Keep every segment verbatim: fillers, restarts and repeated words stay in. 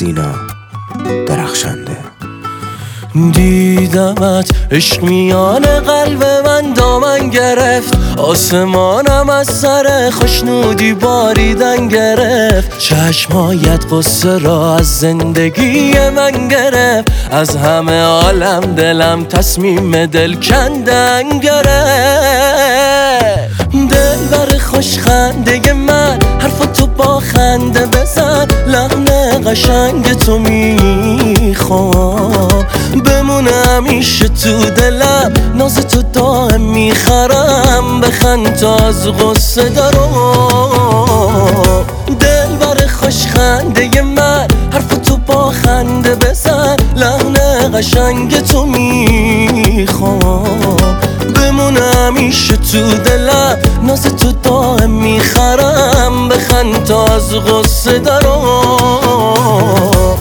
سینا درخشنده. دیدمت عشق میان قلب من دامن گرفت، آسمانم از سر خوشنودی باریدن گرفت. چشمایت قصه را از زندگی من گرفت، از همه عالم دلم تصمیم دل کندن گرفت. دل بر خوش خنده من حرف تو با خنده بزن، لحن قشنگ تو میخوام بمونه همیشه تو دلم، ناز تو دائم میخرم بخند تا از غصه دارم. دل بر خوش خنده من حرف تو با خنده بزن، لحن قشنگ تو میخوام بمونه همیشه تو دلم، ناز تو دائم میخرم بخند تا از غصه دارم.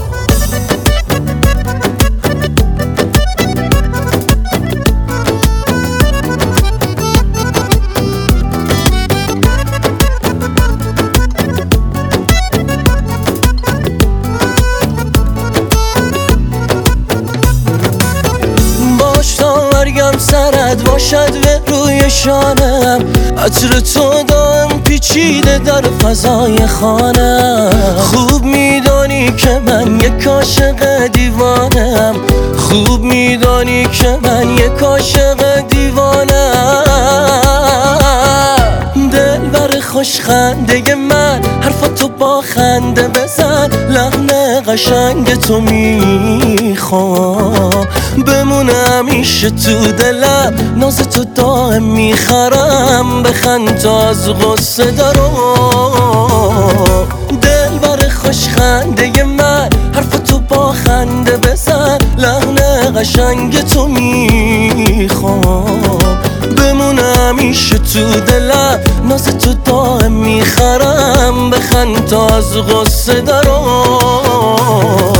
مرگم سرت باشد به روی شانم، عطر تو دائم پیچیده در فضای خانم. خوب میدانی که من یک عاشق دیوانم، خوب میدانی که من یک عاشق دیوانم. دل بر خوش خنده من حرف تو با خنده بزن، لحن قشنگ تو میخوام بمونه همیشه تو دلم، ناز تو دائم میخرم بخند تا از غصه دارم. دل بر خوش خنده من حرف تو با خنده بزن، لحن قشنگ تو میخوام بمونه همیشه تو دلم، ناز تو دائم میخرم بخند تا از غصه دارم.